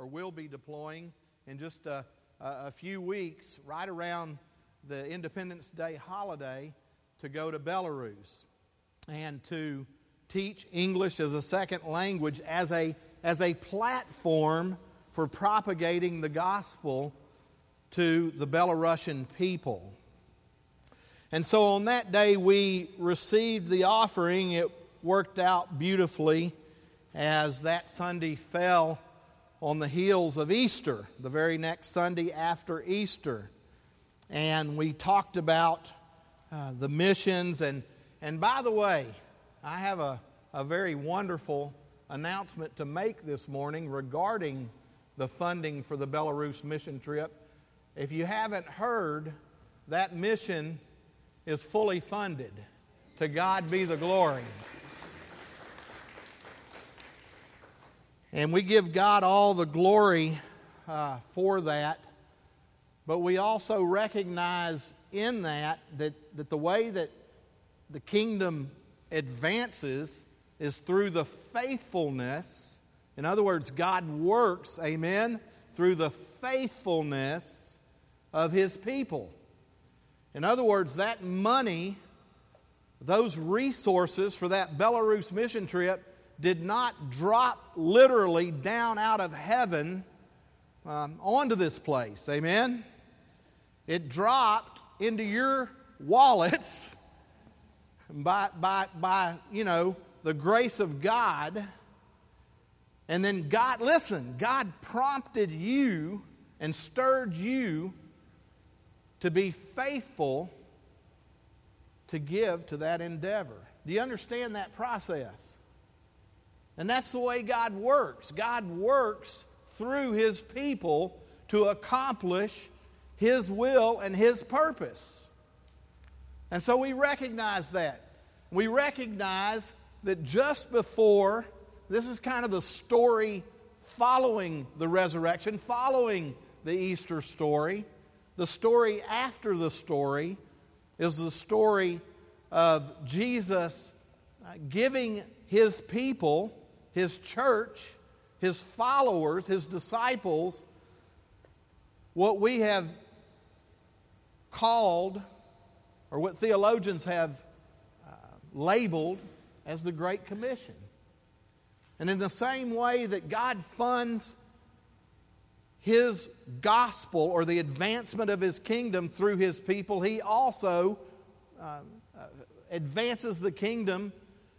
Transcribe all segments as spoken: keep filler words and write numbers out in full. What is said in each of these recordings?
or will be deploying in just a, a few weeks, right around the Independence Day holiday, to go to Belarus and to teach English as a second language as a, as a platform for propagating the gospel to the Belarusian people. And so on that day we received the offering. It worked out beautifully as that Sunday fell on the heels of Easter, the very next Sunday after Easter. And we talked about uh, the missions. And, and by the way, I have a, a very wonderful announcement to make this morning regarding the funding for the Belarus mission trip. If you haven't heard, that mission is fully funded. To God be the glory. And we give God all the glory uh, for that. But we also recognize in that, that that the way that the kingdom advances is through the faithfulness. In other words, God works, amen, through the faithfulness of His people. In other words, that money, those resources for that Belarus mission trip did not drop literally down out of heaven um, onto this place. Amen? It dropped into your wallets by, by, by, you know, the grace of God. And then God, listen, God prompted you and stirred you to be faithful to give to that endeavor. Do you understand that process? And that's the way God works. God works through His people to accomplish His will and His purpose. And so we recognize that. We recognize that just before, this is kind of the story following the resurrection, following the Easter story. The story after the story is the story of Jesus giving His people, His church, His followers, His disciples, what we have called, or what theologians have uh, labeled as the Great Commission. And in the same way that God funds His gospel or the advancement of His kingdom through His people, He also uh, uh, advances the kingdom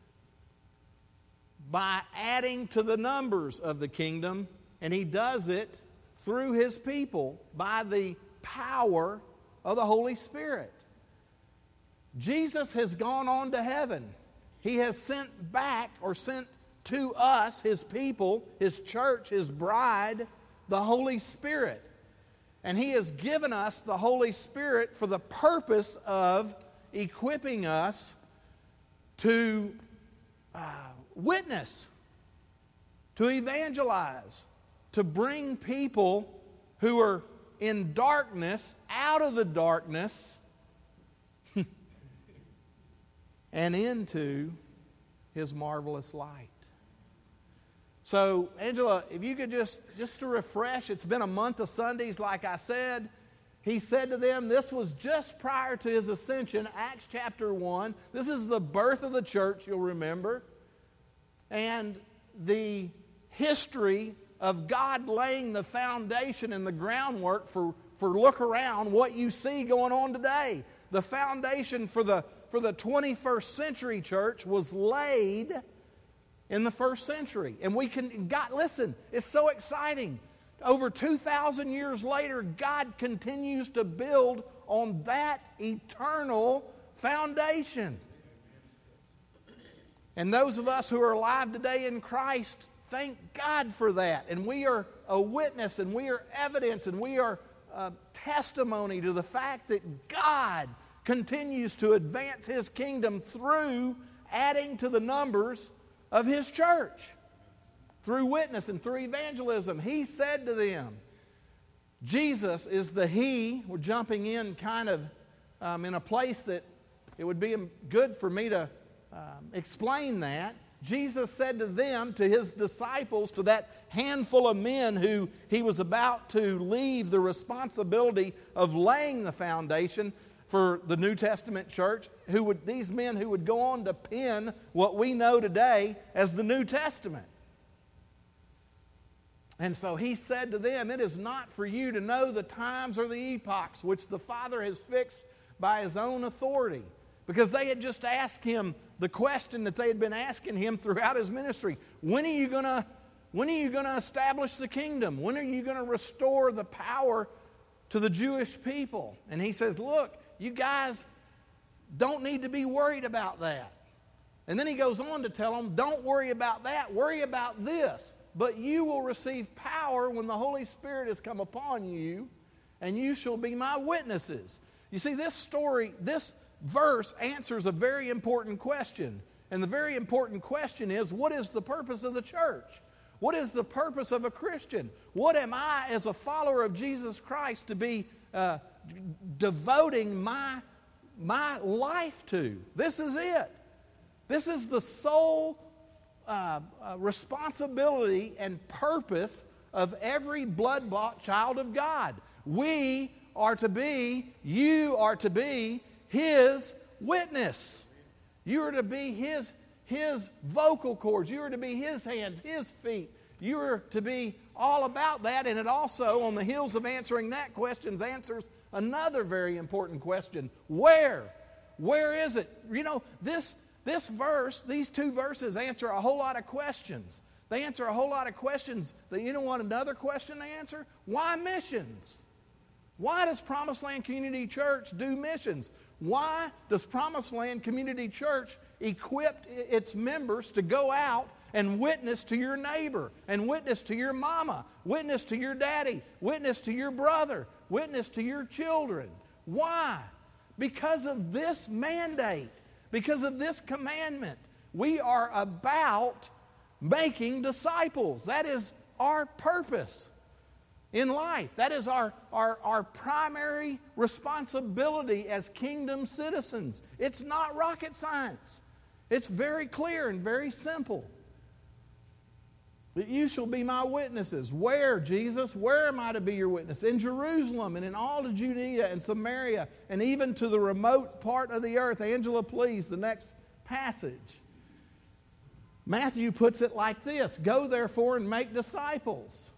by adding to the numbers of the kingdom, and He does it through His people by the power of the Holy Spirit. Jesus has gone on to heaven. He has sent back or sent to us, His people, His church, His bride, the Holy Spirit. And He has given us the Holy Spirit for the purpose of equipping us to uh, witness, to evangelize, to bring people who are in darkness out of the darkness and into His marvelous light. So, Angela, if you could just, just to refresh, it's been a month of Sundays, like I said. He said to them, this was just prior to His ascension, Acts chapter one. This is the birth of the church, you'll remember. And the history of God laying the foundation and the groundwork for, for look around what you see going on today. The foundation for the, for the twenty-first century church was laid in the first century. And we can, God, listen, it's so exciting. Over two thousand years later, God continues to build on that eternal foundation. And those of us who are alive today in Christ, thank God for that. And we are a witness, and we are evidence, and we are uh, testimony to the fact that God continues to advance His kingdom through adding to the numbers of His church. Through witness and through evangelism. He said to them, Jesus is the He. We're jumping in kind of um, in a place that it would be good for me to um, explain that. Jesus said to them, to his disciples, to that handful of men who he was about to leave the responsibility of laying the foundation for the New Testament church, who would these men who would go on to pen what we know today as the New Testament. And so he said to them, it is not for you to know the times or the epochs which the Father has fixed by his own authority. Because they had just asked him the question that they had been asking him throughout his ministry. When are you going to, when are you going to establish the kingdom? When are you going to restore the power to the Jewish people? And he says, look, you guys don't need to be worried about that. And then he goes on to tell them, don't worry about that. Worry about this. But you will receive power when the Holy Spirit has come upon you, and you shall be my witnesses. You see, this story, this verse answers a very important question. And the very important question is, what is the purpose of the church? What is the purpose of a Christian? What am I, as a follower of Jesus Christ, to be uh, devoting my, my life to? This is it. This is the sole uh, uh, responsibility and purpose of every blood-bought child of God. We are to be, you are to be his witness. You are to be his, his vocal cords. You are to be his hands, his feet. You are to be all about that. And it also, on the heels of answering that question, answers another very important question. Where? Where is it? You know, this, this verse, these two verses answer a whole lot of questions. They answer a whole lot of questions. That you know what another question they answer? Why missions? Why does Promised Land Community Church do missions? Why does Promised Land Community Church equip its members to go out and witness to your neighbor, and witness to your mama, witness to your daddy, witness to your brother, witness to your children? Why? Because of this mandate, because of this commandment. We are about making disciples. That is our purpose in life. That is our, our, our primary responsibility as kingdom citizens. It's not rocket science. It's very clear and very simple. That you shall be my witnesses. Where, Jesus? Where am I to be your witness? In Jerusalem and in all of Judea and Samaria and even to the remote part of the earth. Angela, please, the next passage. Matthew puts it like this: go therefore and make disciples.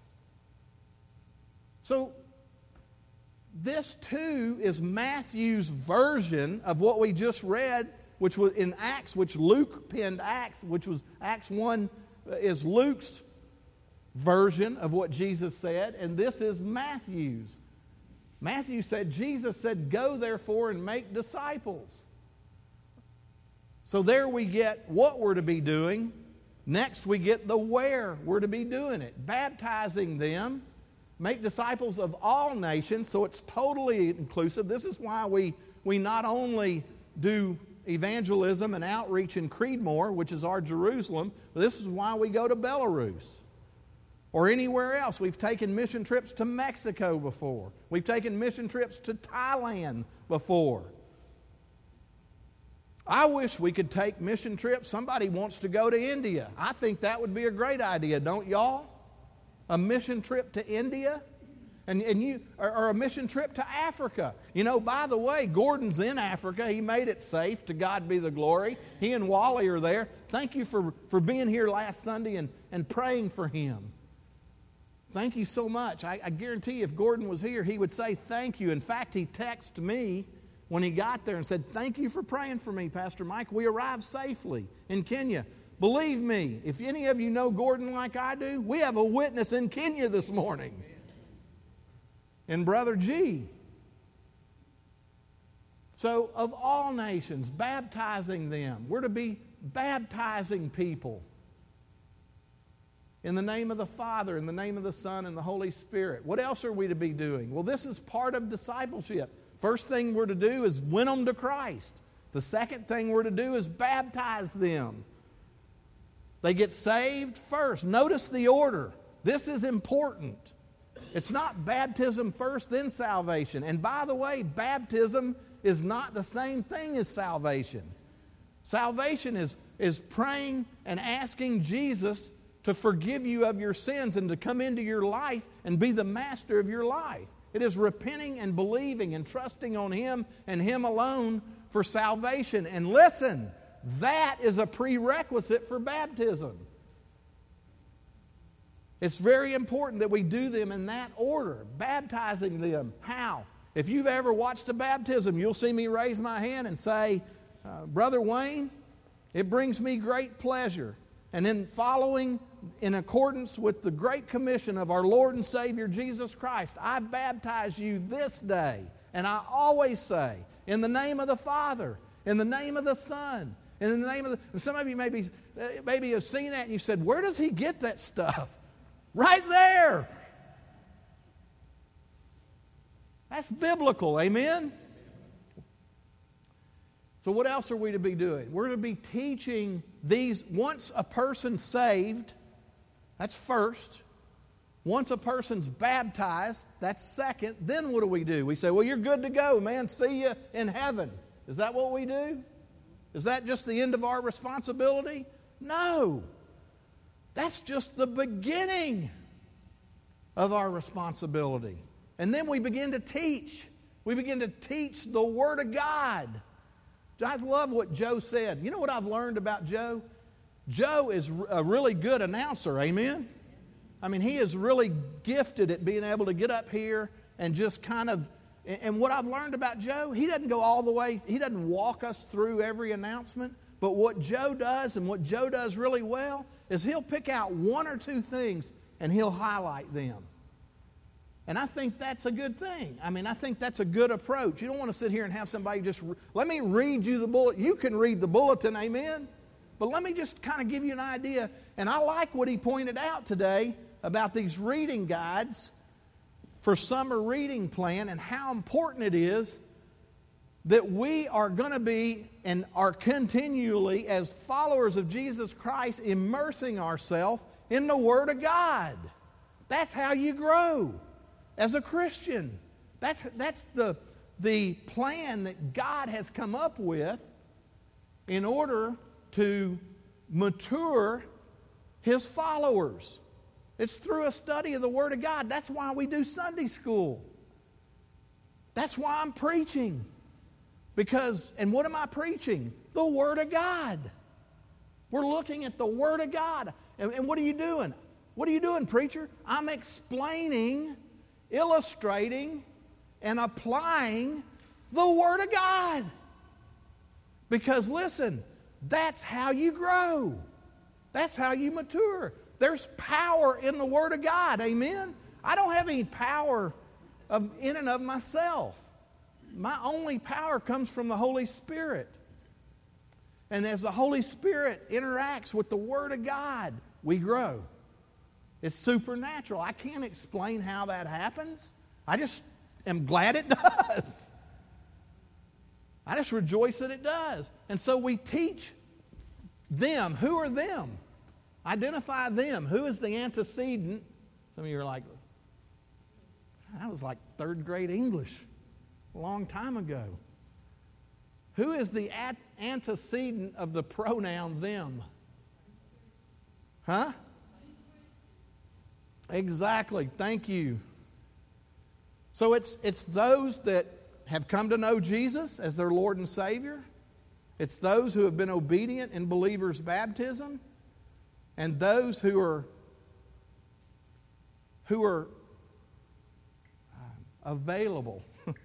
So, this too is Matthew's version of what we just read, which was in Acts, which Luke penned Acts, which was Acts one is Luke's version of what Jesus said, and this is Matthew's. Matthew said, Jesus said, go therefore and make disciples. So there we get what we're to be doing. Next we get the where we're to be doing it. Baptizing them. Make disciples of all nations, so it's totally inclusive. This is why we, we not only do evangelism and outreach in Creedmoor, which is our Jerusalem, but this is why we go to Belarus or anywhere else. We've taken mission trips to Mexico before. We've taken mission trips to Thailand before. I wish we could take mission trips. Somebody wants to go to India. I think that would be a great idea, don't y'all? A mission trip to India, and, and you, or, or a mission trip to Africa. You know, by the way, Gordon's in Africa. He made it safe. To God be the glory. He and Wally are there. Thank you for, for being here last Sunday and, and praying for him. Thank you so much. I, I guarantee you if Gordon was here, he would say thank you. In fact, he texted me when he got there and said, thank you for praying for me, Pastor Mike. We arrived safely in Kenya. Believe me, if any of you know Gordon like I do, we have a witness in Kenya this morning. And Brother G. So, of all nations, baptizing them. We're to be baptizing people. In the name of the Father, in the name of the Son, and the Holy Spirit. What else are we to be doing? Well, this is part of discipleship. First thing we're to do is win them to Christ. The second thing we're to do is baptize them. They get saved first. Notice the order. This is important. It's not baptism first, then salvation. And by the way, baptism is not the same thing as salvation. Salvation is, is praying and asking Jesus to forgive you of your sins and to come into your life and be the master of your life. It is repenting and believing and trusting on Him and Him alone for salvation. And listen, that is a prerequisite for baptism. It's very important that we do them in that order, baptizing them. How? If you've ever watched a baptism, you'll see me raise my hand and say, uh, Brother Wayne, it brings me great pleasure. And in following in accordance with the great commission of our Lord and Savior Jesus Christ, I baptize you this day. And I always say, in the name of the Father, in the name of the Son, in the name of the... And some of you maybe, maybe have seen that and you said, where does he get that stuff? Right there. That's biblical, amen? So what else are we to be doing? We're to be teaching these, once a person's saved, that's first. Once a person's baptized, that's second. Then what do we do? We say, well, you're good to go, man. See you in heaven. Is that what we do? Is that just the end of our responsibility? No. That's just the beginning of our responsibility. And then we begin to teach. We begin to teach the Word of God. I love what Joe said. You know what I've learned about Joe? Joe is a really good announcer, amen? I mean, he is really gifted at being able to get up here and just kind of, and what I've learned about Joe, he doesn't go all the way, he doesn't walk us through every announcement, but what Joe does and what Joe does really well is he'll pick out one or two things and he'll highlight them. And I think that's a good thing. I mean, I think that's a good approach. You don't want to sit here and have somebody just, let me read you the bulletin. You can read the bulletin, amen? But let me just kind of give you an idea. And I like what he pointed out today about these reading guides for summer reading plan and how important it is that we are going to be and are continually, as followers of Jesus Christ, immersing ourselves in the Word of God. That's how you grow as a Christian. That's, that's the, the plan that God has come up with in order to mature His followers. It's through a study of the Word of God. That's why we do Sunday school. That's why I'm preaching. Because, and what am I preaching? The Word of God. We're looking at the Word of God. And, and what are you doing? What are you doing, preacher? I'm explaining, illustrating, and applying the Word of God. Because listen, that's how you grow. That's how you mature. There's power in the Word of God, amen? I don't have any power of, in and of myself. My only power comes from the Holy Spirit. And as the Holy Spirit interacts with the Word of God, we grow. It's supernatural. I can't explain how that happens. I just am glad it does. I just rejoice that it does. And so we teach them. Who are them? Identify them. Who is the antecedent? Some of you are like, that was like third grade English a long time ago. Who is the antecedent of the pronoun them? Huh? Exactly. Thank you. So it's, it's those that have come to know Jesus as their Lord and Savior. It's those who have been obedient in believers' baptism. And those who are, who are available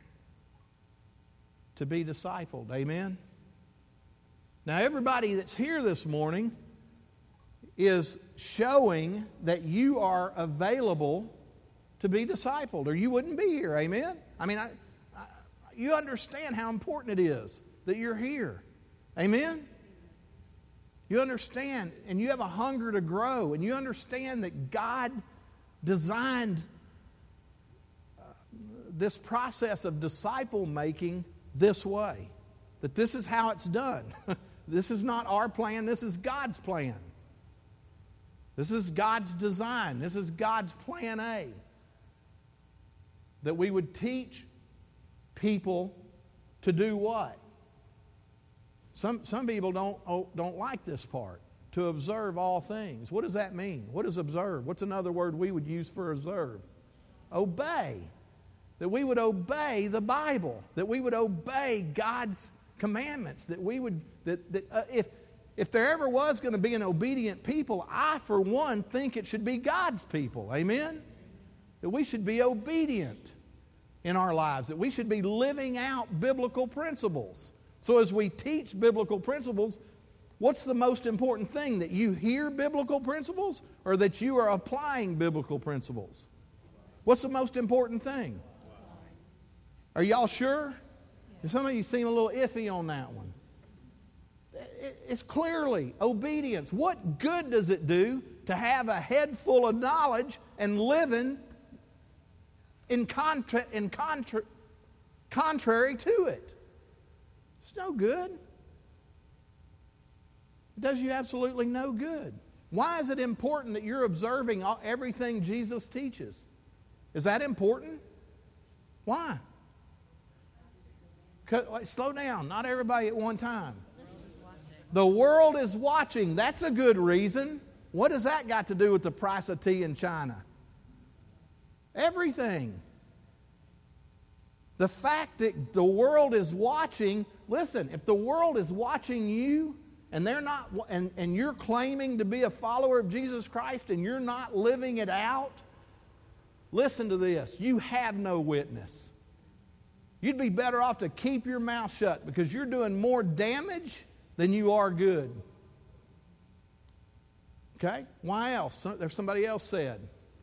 to be discipled. Amen? Now, everybody that's here this morning is showing that you are available to be discipled, or you wouldn't be here. Amen? I mean, I, I, you understand how important it is that you're here. Amen? You understand, and you have a hunger to grow, and you understand that God designed uh, this process of disciple making this way. That this is how it's done. This is not our plan, this is God's plan. This is God's design. This is God's plan A. That we would teach people to do what? Some, some people don't, oh, don't like this part. To observe all things. What does that mean? What is observe? What's another word we would use for observe? Obey. That we would obey the Bible. That we would obey God's commandments. That we would, that, that uh, if, if there ever was going to be an obedient people, I, for one, think it should be God's people. Amen? That we should be obedient in our lives. That we should be living out biblical principles. So as we teach biblical principles, what's the most important thing? That you hear biblical principles or that you are applying biblical principles? What's the most important thing? Are y'all sure? Some of you seem a little iffy on that one. It's clearly obedience. What good does it do to have a head full of knowledge and living in, contra- in contra- contrary to it? It's no good. It does you absolutely no good. Why is it important that you're observing all, everything Jesus teaches? Is that important? Why? Slow down. Not everybody at one time. The world is watching. That's a good reason. What does that got to do with the price of tea in China? Everything. The fact that the world is watching, listen, if the world is watching you and they're not and, and you're claiming to be a follower of Jesus Christ and you're not living it out, listen to this. You have no witness. You'd be better off to keep your mouth shut because you're doing more damage than you are good. Okay? Why else? There's somebody else said.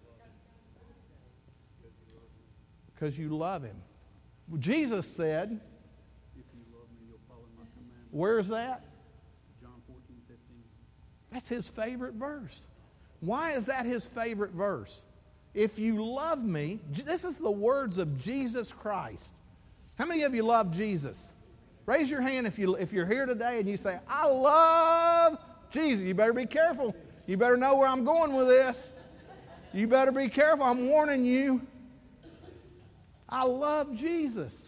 Because you love Him. Jesus said, if you love me, you'll follow my commandments. Where's that? John fourteen fifteen. That's His favorite verse. Why is that His favorite verse? If you love me, this is the words of Jesus Christ. How many of you love Jesus? Raise your hand if, you, if you're here today and you say, I love Jesus. You better be careful. You better know where I'm going with this. You better be careful. I'm warning you. I love Jesus.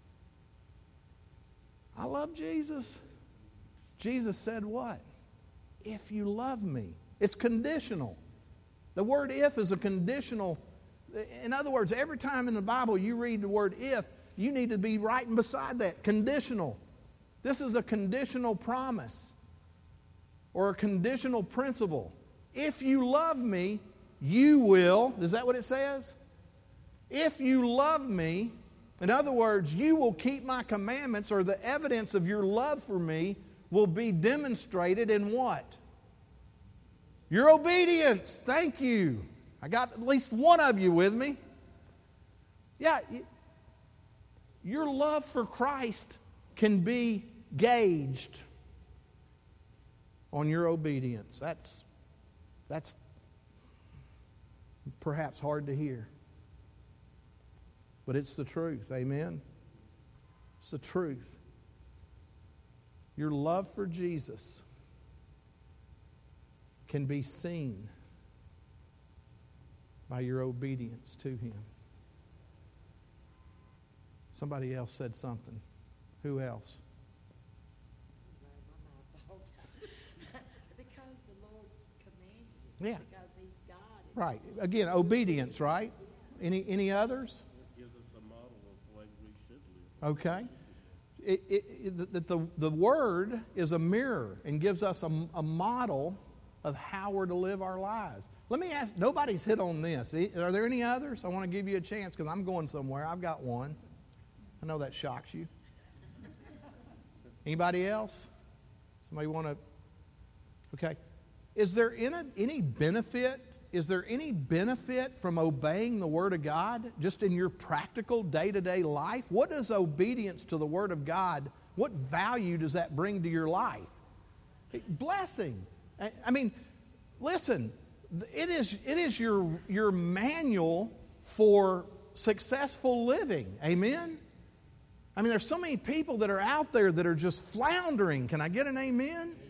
I love Jesus. Jesus said what? If you love me. It's conditional. The word if is a conditional. In other words, every time in the Bible you read the word if, you need to be writing beside that. Conditional. This is a conditional promise or a conditional principle. If you love me, you will. Is that what it says? If you love me, in other words, you will keep my commandments, or the evidence of your love for me will be demonstrated in what? Your obedience. Thank you. I got at least one of you with me. Yeah, your love for Christ can be gauged on your obedience. That's, that's perhaps hard to hear. But it's the truth, amen? It's the truth. Your love for Jesus can be seen by your obedience to Him. Somebody else said something. Who else? Because the Lord's commanded. Yeah. Because He's God. Right. Again, obedience, right? Any any others? Gives us a model of the way we should live. Okay. It, it, it, the, the, the Word is a mirror and gives us a, a model of how we're to live our lives. Let me ask, nobody's hit on this. Are there any others? I want to give you a chance because I'm going somewhere. I've got one. I know that shocks you. Anybody else? Somebody want to? Okay. Is there any, any benefit? Is there any benefit from obeying the Word of God just in your practical day-to-day life? What does obedience to the Word of God, what value does that bring to your life? Blessing. I mean, listen, it is, it is your, your manual for successful living. Amen? I mean, there's so many people that are out there that are just floundering. Can I get an amen?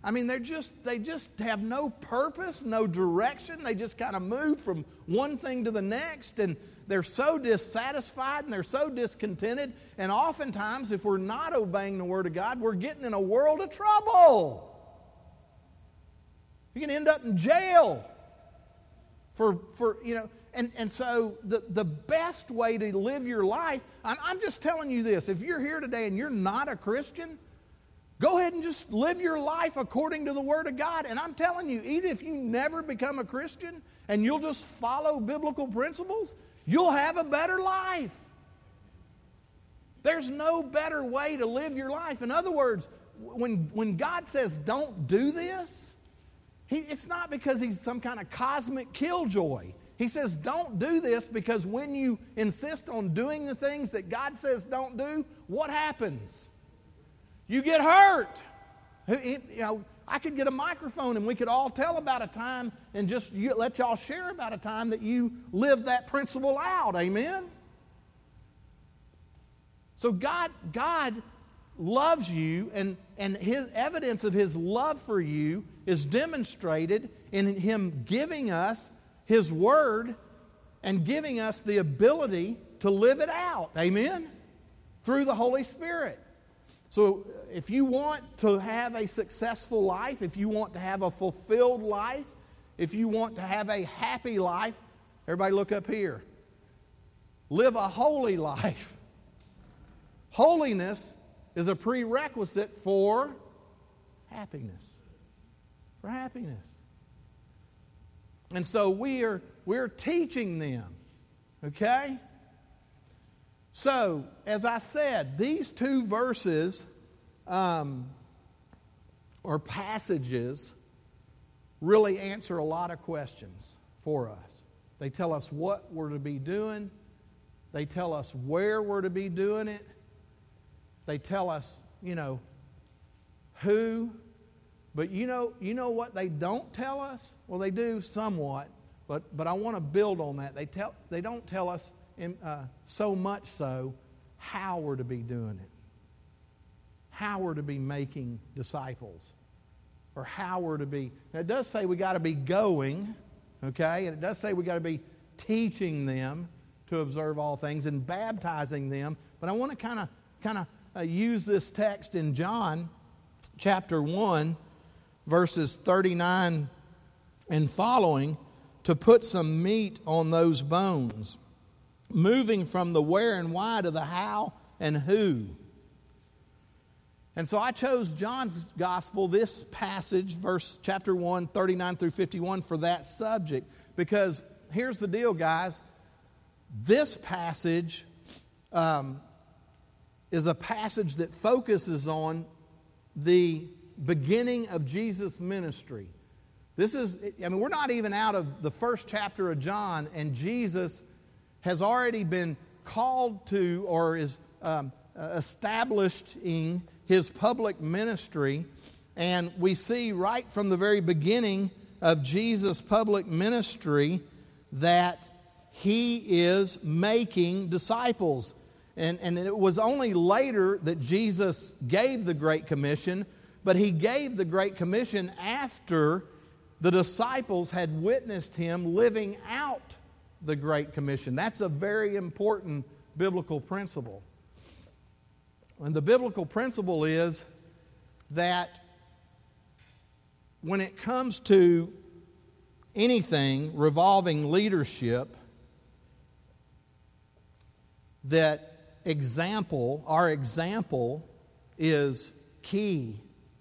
I mean, they're just, they just have no purpose, no direction. They just kind of move from one thing to the next, and they're so dissatisfied and they're so discontented. And oftentimes, if we're not obeying the Word of God, we're getting in a world of trouble. You can end up in jail for, for you know, and, and so the, the best way to live your life, I'm, I'm just telling you this, if you're here today and you're not a Christian, go ahead and just live your life according to the Word of God. And I'm telling you, even if you never become a Christian and you'll just follow biblical principles, you'll have a better life. There's no better way to live your life. In other words, when, when God says don't do this, he, it's not because He's some kind of cosmic killjoy. He says don't do this because when you insist on doing the things that God says don't do, what happens? You get hurt. You know, I could get a microphone and we could all tell about a time and just let y'all share about a time that you lived that principle out. Amen? So God, God loves you, and, and His evidence of His love for you is demonstrated in Him giving us His Word and giving us the ability to live it out. Amen? Through the Holy Spirit. So if you want to have a successful life, if you want to have a fulfilled life, if you want to have a happy life, everybody look up here. Live a holy life. Holiness is a prerequisite for happiness. For happiness. And so we are we're teaching them. Okay? So, as I said, these two verses um, or passages really answer a lot of questions for us. They tell us what we're to be doing. They tell us where we're to be doing it. They tell us, you know, who. But you know, you know what they don't tell us? Well, they do somewhat, but but I want to build on that. They tell they don't tell us in, uh, so much so how we're to be doing it, how we're to be making disciples, or how we're to be. Now it does say we got to be going, okay, and it does say we got to be teaching them to observe all things and baptizing them. But I want to kind of kind of uh, use this text in John chapter one. Verses thirty-nine and following to put some meat on those bones, moving from the where and why to the how and who. And so I chose John's gospel, this passage, verse chapter one, thirty-nine through fifty-one, for that subject. Because here's the deal, guys. This passage um, is a passage that focuses on the beginning of Jesus' ministry. This is, I mean, we're not even out of the first chapter of John, and Jesus has already been called to or is um, establishing His public ministry. And we see right from the very beginning of Jesus' public ministry that He is making disciples. And, and it was only later that Jesus gave the Great Commission. But He gave the Great Commission after the disciples had witnessed Him living out the Great Commission. That's a very important biblical principle. And the biblical principle is that when it comes to anything revolving leadership, that example, our example is key.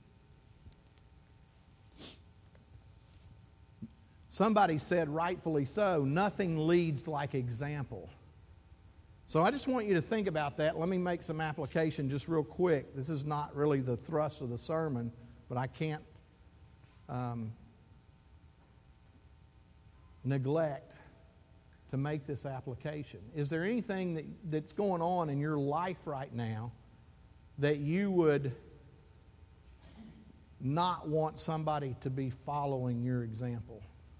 Somebody said, rightfully so, nothing leads like example. So I just want you to think about that. Let me make some application just real quick. This is not really the thrust of the sermon, but I can't um, neglect to make this application. Is there anything that, that's going on in your life right now that you would not want somebody to be following your example?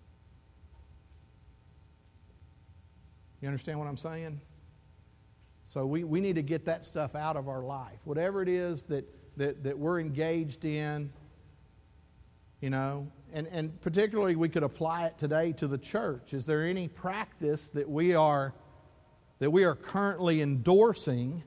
You understand what I'm saying? So we, we need to get that stuff out of our life. Whatever it is that, that, that we're engaged in, You know, and, and particularly we could apply it today to the church. Is there any practice that we are that we are currently endorsing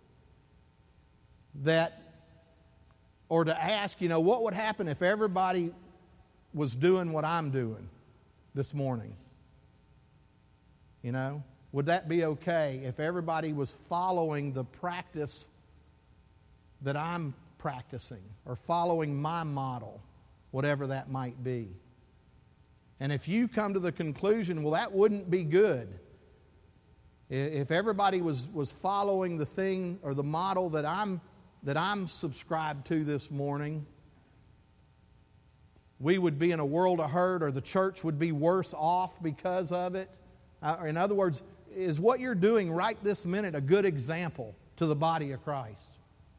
that, or to ask, you know, what would happen if everybody was doing what I'm doing this morning? You know, would that be okay if everybody was following the practice that I'm practicing or following my model, whatever that might be? And if you come to the conclusion, well, that wouldn't be good. If everybody was, was following the thing or the model that I'm that I'm subscribed to this morning, we would be in a world of hurt, or the church would be worse off because of it. Uh, in other words, is what you're doing right this minute a good example to the body of Christ?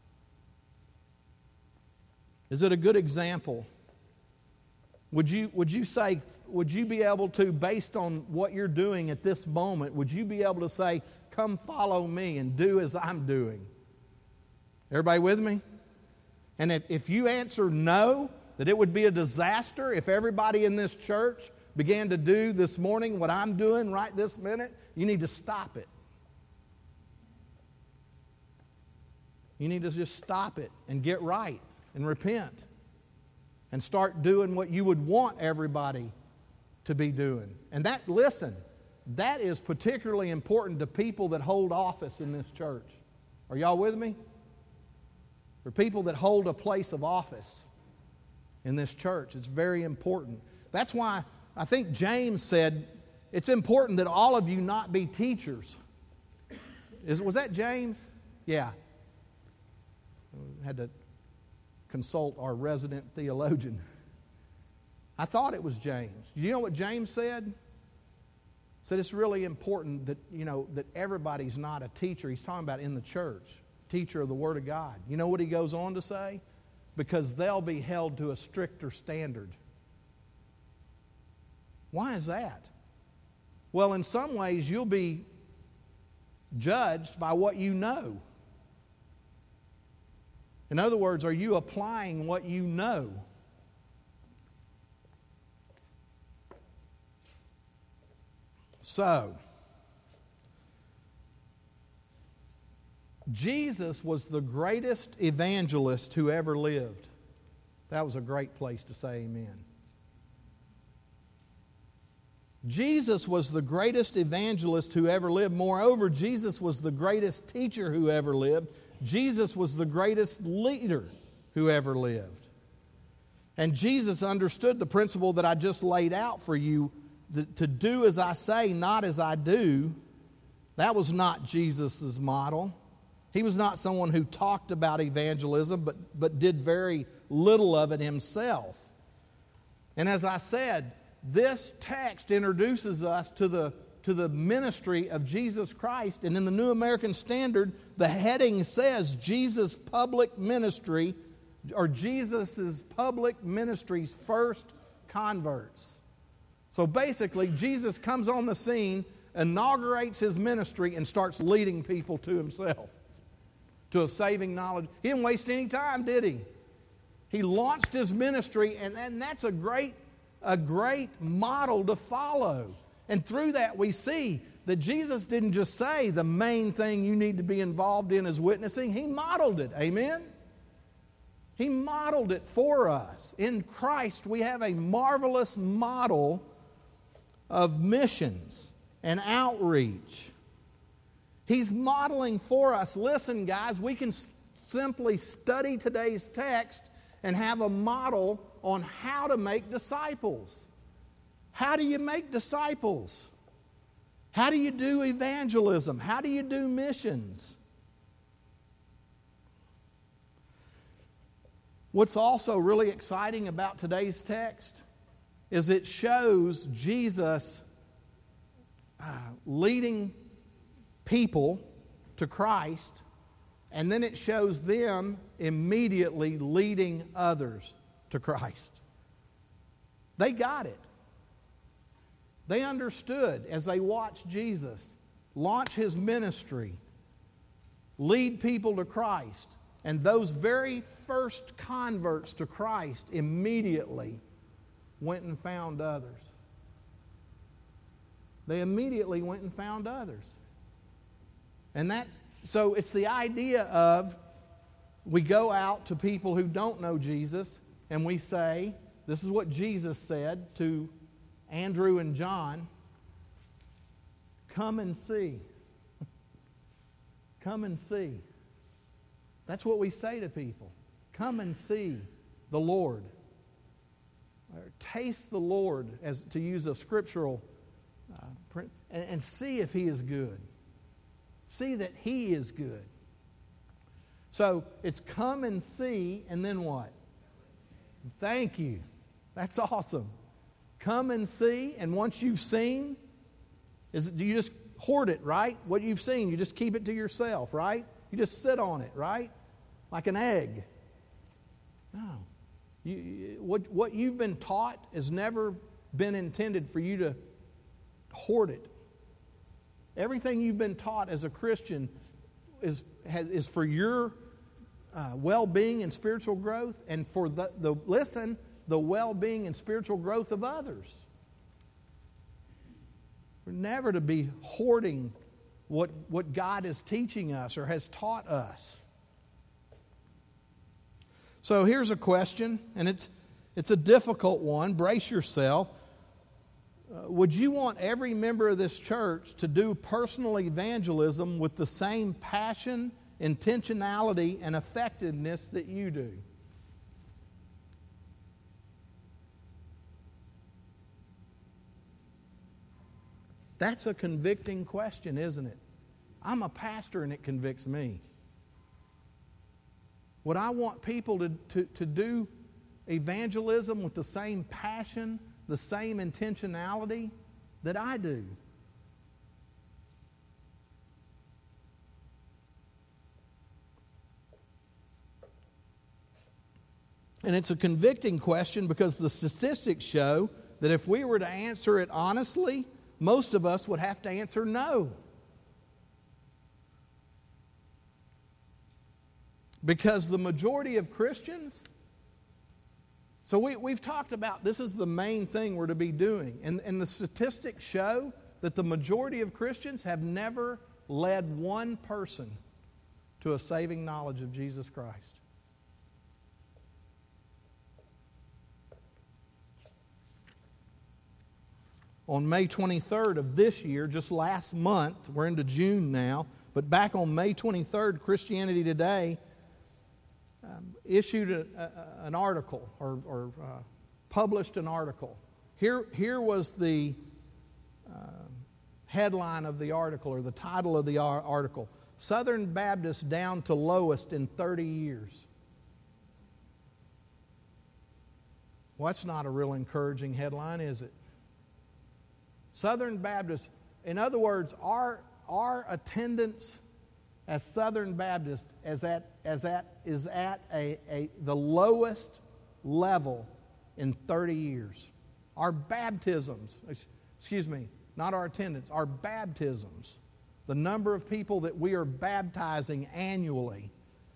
Is it a good example? Would you, would you say, would you be able to, based on what you're doing at this moment, would you be able to say, come follow me and do as I'm doing? Everybody with me? And if, if you answer no, that it would be a disaster if everybody in this church began to do this morning what I'm doing right this minute, you need to stop it. You need to just stop it and get right and repent and start doing what you would want everybody to be doing. And that, listen, that is particularly important to people that hold office in this church. Are y'all with me? For people that hold a place of office in this church, it's very important. That's why I think James said it's important that all of you not be teachers. Is, was that James? Yeah. Had to consult our resident theologian. I thought it was James. Do you know what James said? He said it's really important that, you know, that everybody's not a teacher. He's talking about in the church, teacher of the Word of God. You know what he goes on to say? Because they'll be held to a stricter standard. Why is that? Well, in some ways, you'll be judged by what you know. In other words, are you applying what you know? So, Jesus was the greatest evangelist who ever lived. That was a great place to say amen. Jesus was the greatest evangelist who ever lived. Moreover, Jesus was the greatest teacher who ever lived. Jesus was the greatest leader who ever lived. And Jesus understood the principle that I just laid out for you, that to do as I say, not as I do. That was not Jesus' model. He was not someone who talked about evangelism, but, but did very little of it himself. And as I said, this text introduces us to the, to the ministry of Jesus Christ. And in the New American Standard, the heading says Jesus' public ministry, or Jesus' public ministry's first converts. So basically, Jesus comes on the scene, inaugurates his ministry, and starts leading people to himself, to a saving knowledge. He didn't waste any time, did he? He launched his ministry, and, and that's a great, a great model to follow. And through that we see that Jesus didn't just say the main thing you need to be involved in is witnessing. He modeled it. Amen? He modeled it for us. In Christ we have a marvelous model of missions and outreach. He's modeling for us. Listen, guys, we can s- simply study today's text and have a model on how to make disciples. How do you make disciples? How do you do evangelism? How do you do missions? What's also really exciting about today's text is it shows Jesus uh, leading people to Christ, and then it shows them immediately leading others to Christ. They got it. They understood as they watched Jesus launch his ministry, lead people to Christ, and those very first converts to Christ immediately went and found others. They immediately went and found others. And that's, so it's the idea of we go out to people who don't know Jesus and we say, this is what Jesus said to Andrew and John, come and see. Come and see. That's what we say to people. Come and see the Lord. Or taste the Lord, as to use a scriptural uh, print, and, and see if He is good. See that He is good. So it's come and see, and then what? Thank you. That's awesome. Come and see, and once you've seen, is it, do you just hoard it, right? What you've seen, you just keep it to yourself, right? You just sit on it, right? Like an egg. No. You, what, what you've been taught has never been intended for you to hoard it. Everything you've been taught as a Christian is, has, is for your uh, well-being and spiritual growth, and for the, the listen, the well-being and spiritual growth of others. We're never to be hoarding what, what God is teaching us or has taught us. So here's a question, and it's, it's a difficult one. Brace yourself. Uh, would you want every member of this church to do personal evangelism with the same passion, intentionality, and effectiveness that you do? That's a convicting question, isn't it? I'm a pastor and it convicts me. Would I want people to, to, to do evangelism with the same passion, the same intentionality that I do? And it's a convicting question because the statistics show that if we were to answer it honestly, most of us would have to answer no. Because the majority of Christians, so we, we've talked about this is the main thing we're to be doing. And, and the statistics show that the majority of Christians have never led one person to a saving knowledge of Jesus Christ. On May twenty-third of this year, just last month, we're into June now, but back on May twenty-third, Christianity Today um, issued a, a, an article or, or uh, published an article. Here, here was the uh, headline of the article, or the title of the article: Southern Baptists down to lowest in thirty years. Well, that's not a real encouraging headline, is it? Southern Baptists, in other words, our, our attendance as Southern Baptists is at, as at, is at a, a, the lowest level in thirty years. Our baptisms, excuse me, not our attendance, our baptisms, the number of people that we are baptizing annually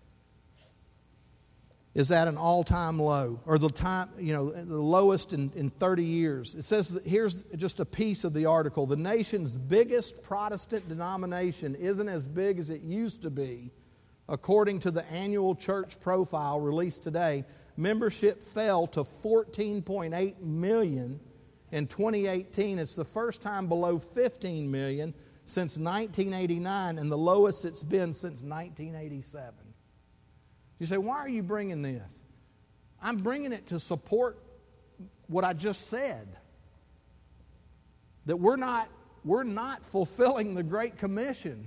is at an all-time low, or the time, you know, the lowest in, in thirty years. It says that here's just a piece of the article. The nation's biggest Protestant denomination isn't as big as it used to be. According to the annual church profile released today, membership fell to fourteen point eight million in twenty eighteen. It's the first time below fifteen million since nineteen eighty-nine, and the lowest it's been since nineteen eighty-seven. You say, why are you bringing this? I'm bringing it to support what I just said. That we're not, we're not fulfilling the Great Commission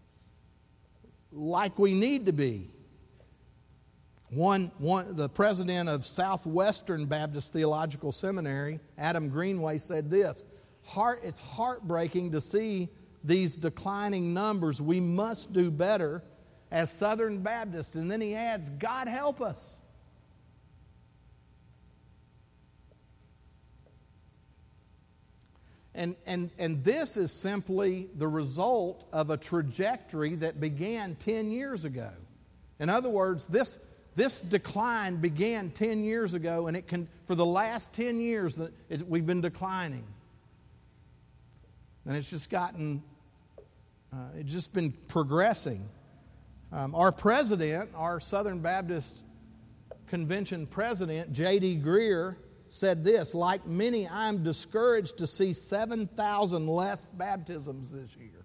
like we need to be. One, one, the president of Southwestern Baptist Theological Seminary, Adam Greenway, said this: Heart, it's heartbreaking to see these declining numbers. We must do better as Southern Baptists. And then he adds, God help us. And, and, and this is simply the result of a trajectory that began ten years ago. In other words, this, This decline began ten years ago, and it can, for the last ten years, it, we've been declining. And it's just gotten, uh, it's just been progressing. Um, our president, our Southern Baptist Convention president, J D Greer, said this: like many, I'm discouraged to see seven thousand less baptisms this year.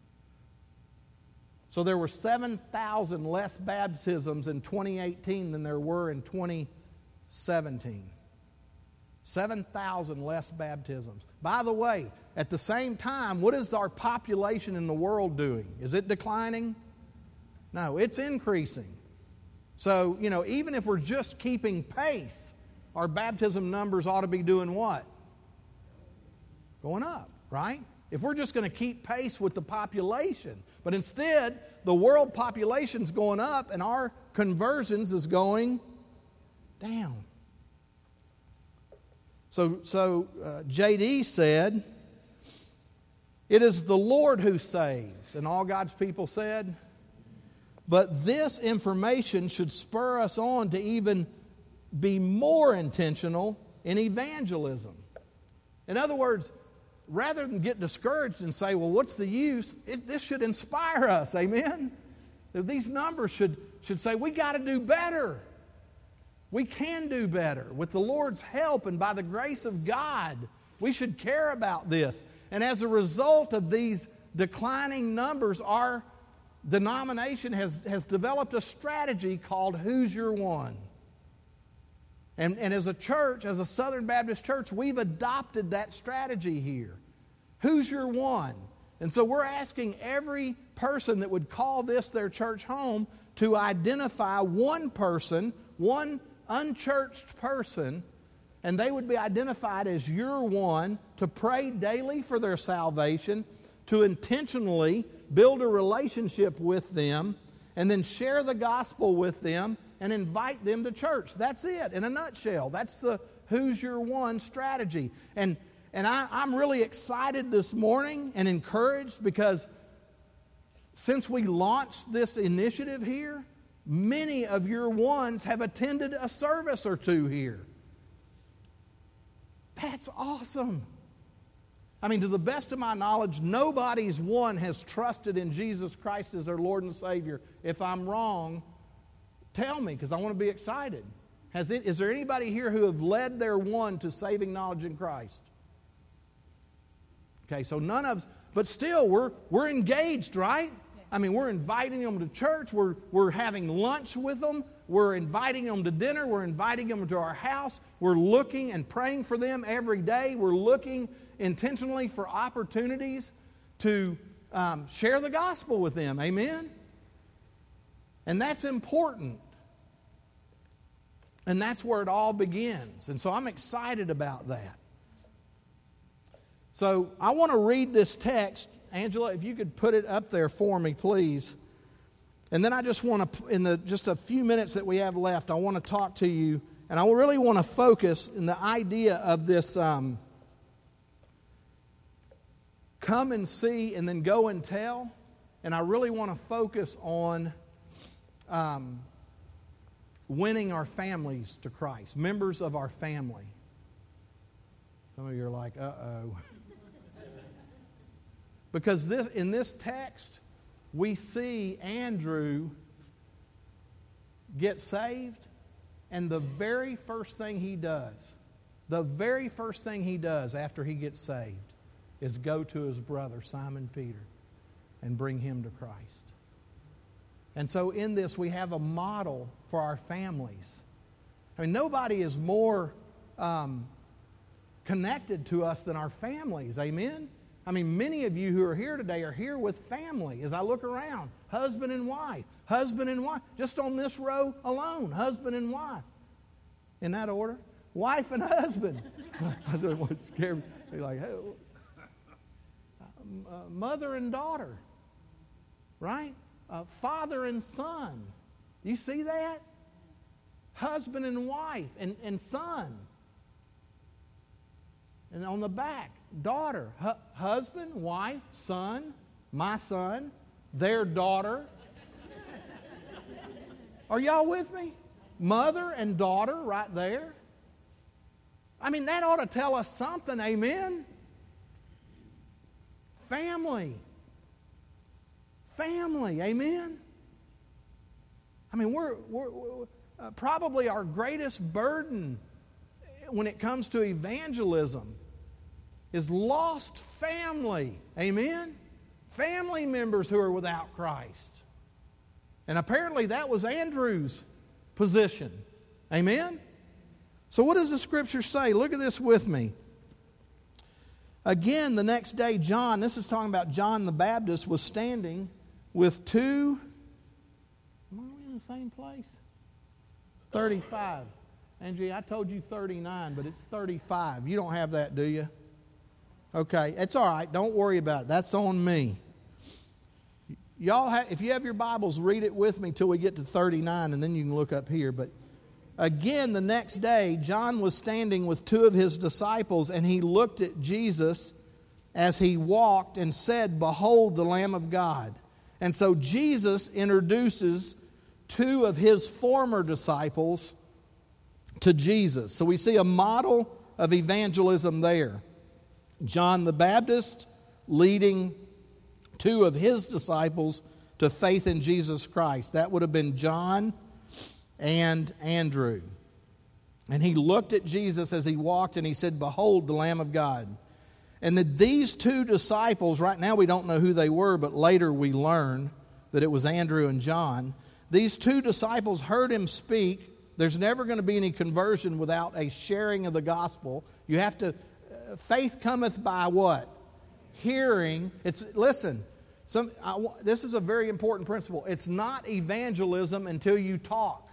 So there were seven thousand less baptisms in twenty eighteen than there were in twenty seventeen. seven thousand less baptisms. By the way, at the same time, what is our population in the world doing? Is it declining? No, it's increasing. So, you know, even if we're just keeping pace, our baptism numbers ought to be doing what? Going up, right? If we're just going to keep pace with the population. But instead, the world population's going up and our conversions is going down. So, so uh, J D said, it is the Lord who saves. And all God's people said, but this information should spur us on to even be more intentional in evangelism. In other words, rather than get discouraged and say, well, what's the use? It, this should inspire us, amen? These numbers should, should say, we got to do better. We can do better. With the Lord's help and by the grace of God, we should care about this. And as a result of these declining numbers, our denomination has, has developed a strategy called Who's Your One? And, and as a church, as a Southern Baptist church, we've adopted that strategy here. Who's your one? And so we're asking every person that would call this their church home to identify one person, one unchurched person, and they would be identified as your one, to pray daily for their salvation, to intentionally build a relationship with them, and then share the gospel with them and invite them to church. That's it, in a nutshell. That's the Who's Your One strategy. And, and I, I'm really excited this morning and encouraged because since we launched this initiative here, many of your ones have attended a service or two here. That's awesome. I mean, to the best of my knowledge, nobody's one has trusted in Jesus Christ as their Lord and Savior. If I'm wrong, tell me, because I want to be excited. Has it, is there anybody here who have led their one to saving knowledge in Christ? Okay, so none of us, but still, we're, we're engaged, right? I mean, we're inviting them to church. We're, we're having lunch with them. We're inviting them to dinner. We're inviting them to our house. We're looking and praying for them every day. We're looking intentionally for opportunities to um, share the gospel with them. Amen? And that's important. And that's where it all begins. And so I'm excited about that. So I want to read this text. Angela, if you could put it up there for me, please. And then I just want to, in the just a few minutes that we have left, I want to talk to you. And I really want to focus in the idea of this um, come and see and then go and tell. And I really want to focus on um, winning our families to Christ, members of our family. Some of you are like, uh-oh. Because this in this text, we see Andrew get saved, and the very first thing he does, the very first thing he does after he gets saved is go to his brother, Simon Peter, and bring him to Christ. And so in this, we have a model for our families. I mean, nobody is more um, connected to us than our families. Amen? I mean, many of you who are here today are here with family. As I look around, husband and wife, husband and wife, just on this row alone, husband and wife. In that order, wife and husband. I said, what scared me? They're like, hey, uh, mother and daughter, right? Uh, father and son. You see that? Husband and wife and, and son. And on the back, daughter, hu- husband, wife, son, my son, their daughter. Are y'all with me? mother and daughter right there. I mean, that ought to tell us something, amen? Family. Family, amen? I mean, we're, we're, we're uh, probably our greatest burden when it comes to evangelism is lost family, amen? Family members who are without Christ. And apparently that was Andrew's position, amen? So what does the Scripture say? Look at this with me. Again, the next day, John, this is talking about John the Baptist, was standing with two, am I in the same place? thirty-five. Angie, I told you thirty-nine, but it's thirty-five. You don't have that, do you? Okay, it's all right. Don't worry about it. That's on me. Y'all, have, if you have your Bibles, read it with me till we get to thirty-nine, and then you can look up here. But again, the next day, John was standing with two of his disciples, and he looked at Jesus as he walked and said, "Behold, the Lamb of God." And so Jesus introduces two of his former disciples to Jesus. So we see a model of evangelism there. John the Baptist leading two of his disciples to faith in Jesus Christ. That would have been John and Andrew. And he looked at Jesus as he walked and he said, "Behold, the Lamb of God." And that these two disciples, right now we don't know who they were, but later we learn that it was Andrew and John. These two disciples heard him speak. There's never going to be any conversion without a sharing of the gospel. You have to, uh, faith cometh by what? Hearing. It's, listen, some, I, this is a very important principle. It's not evangelism until you talk.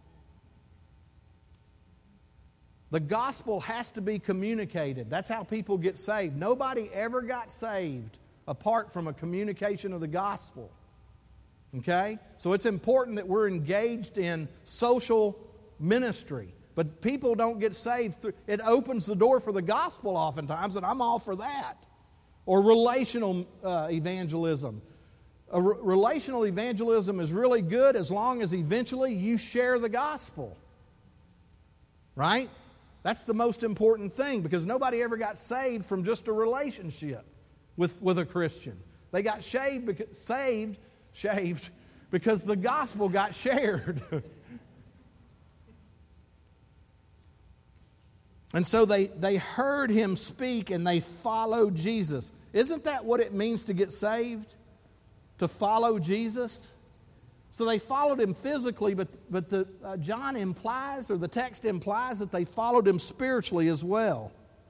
The gospel has to be communicated. That's how people get saved. Nobody ever got saved apart from a communication of the gospel. Okay? So it's important that we're engaged in social ministry. But people don't get saved through, it opens the door for the gospel oftentimes, and I'm all for that. Or relational uh, evangelism. A re- relational evangelism is really good as long as eventually you share the gospel. Right? That's the most important thing, because nobody ever got saved from just a relationship with, with a Christian. They got shaved because, saved, shaved because the gospel got shared. And so they, they heard him speak and they followed Jesus. Isn't that what it means to get saved? To follow Jesus? So they followed him physically, but, but the, uh, John implies, or the text implies, that they followed him spiritually as well.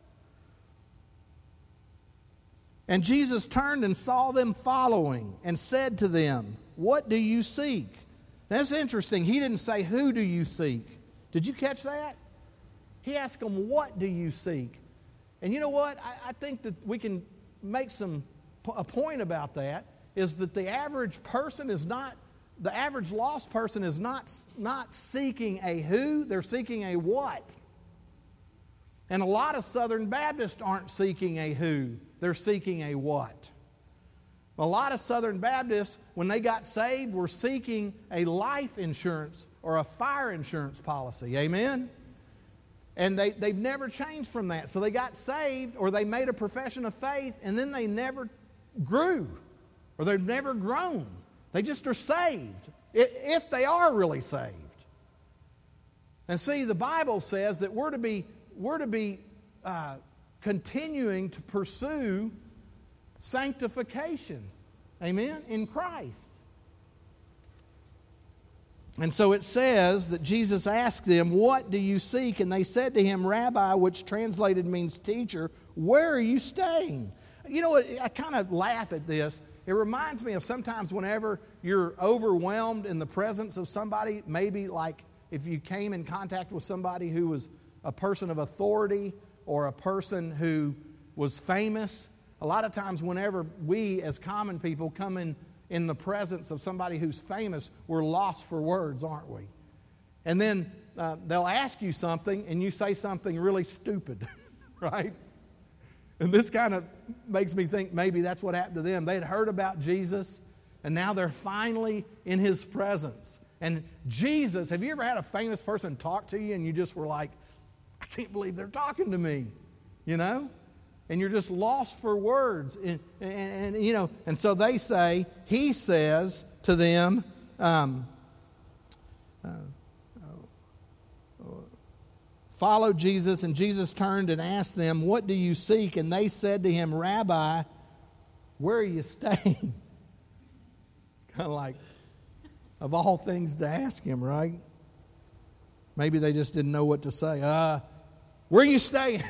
And Jesus turned and saw them following and said to them, "What do you seek?" Now, that's interesting. He didn't say, "Who do you seek?" Did you catch that? He asked them, "What do you seek?" And you know what? I, I think that we can make some a point about that, is that the average person is not, the average lost person is not, not seeking a who, they're seeking a what. And a lot of Southern Baptists aren't seeking a who, they're seeking a what. A lot of Southern Baptists, when they got saved, were seeking a life insurance or a fire insurance policy. Amen? And they, they've never changed from that. So they got saved, or they made a profession of faith, and then they never grew, or they've never grown. They just are saved, if they are really saved. And see, the Bible says that we're to be, we're to be uh, continuing to pursue sanctification. Amen? In Christ. And so it says that Jesus asked them, "What do you seek?" And they said to him, "Rabbi," which translated means teacher, "where are you staying?" You know, I kind of laugh at this. It reminds me of sometimes whenever you're overwhelmed in the presence of somebody, maybe like if you came in contact with somebody who was a person of authority or a person who was famous. A lot of times whenever we as common people come in in the presence of somebody who's famous, we're lost for words, aren't we? And then uh, they'll ask you something and you say something really stupid, right? And this kind of makes me think maybe that's what happened to them. They had heard about Jesus, and now they're finally in his presence. And Jesus, have you ever had a famous person talk to you and you just were like, I can't believe they're talking to me, you know? And you're just lost for words. And, and, and you know, and so they say, he says to them, um, uh, uh, follow Jesus. And Jesus turned and asked them, what do you seek? And they said to him, Rabbi, where are you staying? Kind of like, of all things to ask him, right? Maybe they just didn't know what to say. Uh, where are you staying?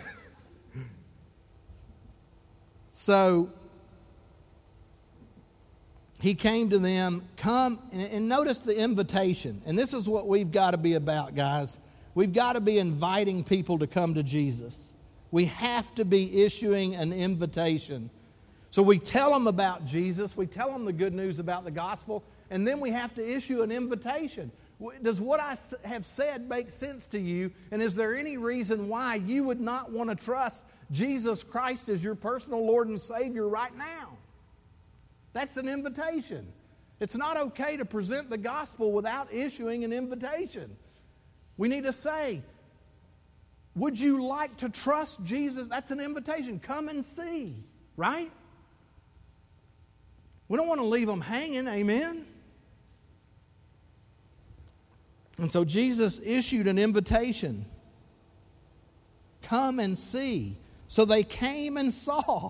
So he came to them, come, and notice the invitation. And this is what we've got to be about, guys. We've got to be inviting people to come to Jesus. We have to be issuing an invitation. So we tell them about Jesus, we tell them the good news about the gospel, and then we have to issue an invitation. Does what I have said make sense to you? And is there any reason why you would not want to trust Jesus Christ as your personal Lord and Savior right now? That's an invitation. It's not okay to present the gospel without issuing an invitation. We need to say, would you like to trust Jesus? That's an invitation. Come and see, right? We don't want to leave them hanging, amen? And so Jesus issued an invitation. Come and see. So they came and saw